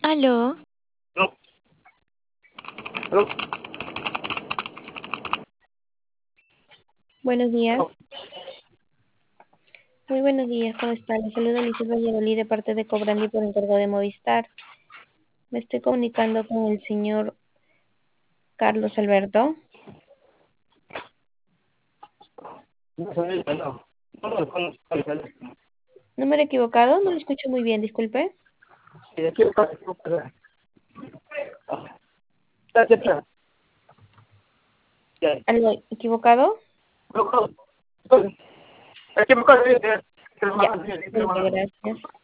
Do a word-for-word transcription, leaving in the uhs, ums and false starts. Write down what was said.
Aló, No, no, buenos días. no. Muy buenos días, ¿cómo está? Le saluda Lisset Valladolid de parte de Cobrandi por encargo de Movistar. Me estoy comunicando con el señor Carlos Alberto. No, señorita, no. No lo conozco el teléfono. Número equivocado, no lo escucho muy bien, disculpe. Sí, de aquí está, aquí está. Está aquí atrás. Ya. ¿Algo equivocado? No, no. Entonces, aquí me acuerdo de que que lo Ya, van a hacer, que lo muchas van a hacer. gracias.